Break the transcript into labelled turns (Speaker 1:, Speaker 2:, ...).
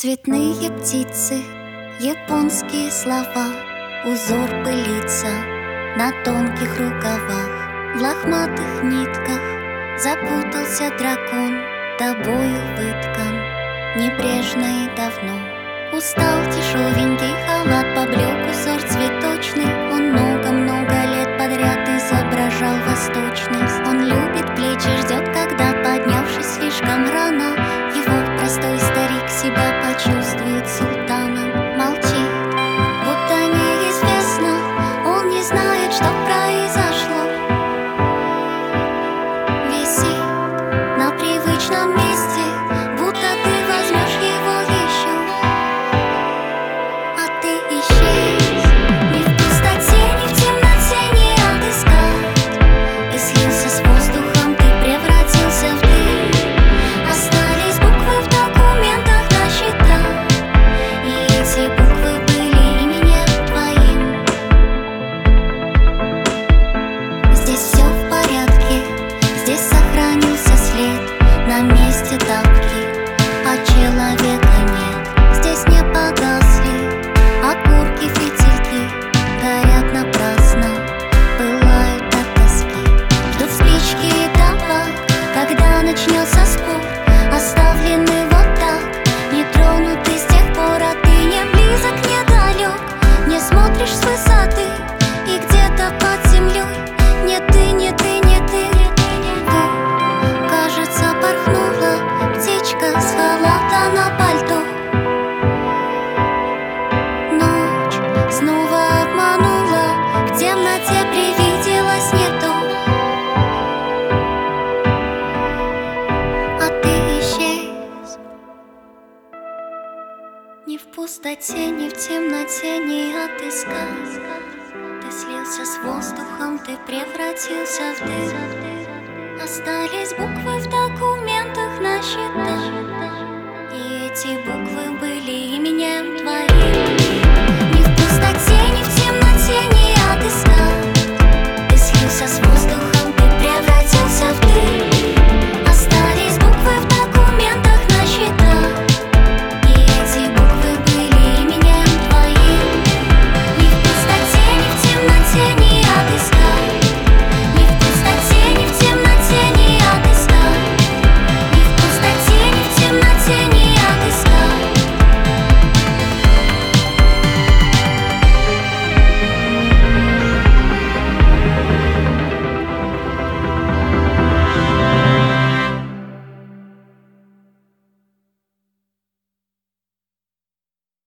Speaker 1: Цветные птицы, японские слова, узор пылится на тонких рукавах. В лохматых нитках запутался дракон, тобою выткан небрежно и давно. Устал дешевенький халат, поблек узор цветочный. Он много-много лет подряд изображал восточность. Он любит плечи, ждет, когда, поднявшись слишком рано, его простой старик себя почувствует султаном. Молчит, будто неизвестно, он не знает, что произошло. Висит на привычном месте, будто ты возьмешь его еще. А ты исчез, ни в пустоте, ни в темноте не отыскать. Ты слился с воздухом, ты превратился в дым. Остались буквы в документах на счетах, и эти буквы были именем твоим. Здесь все в порядке, здесь сохранился след, на месте тапки, а человека нет. Здесь не погасли окурки, фитильки, горят напрасно, пылают от тоски. Ждут спички и табак, когда начнется спор, оставлены вот так, не тронуты с тех пор. А ты не близок, не далек, не смотришь с высоты, и где-то под землей не ты, не ты, не ты. Кажется, порхнула птичка с халата на пальто. Ночь снова обманула, в темноте привиделось не то. А ты исчез, ни в пустоте, ни в темноте не отыскать. Ты слился с воздухом, ты превратился в дым. Остались буквы в документах на счетах, и эти буквы были именем твоим.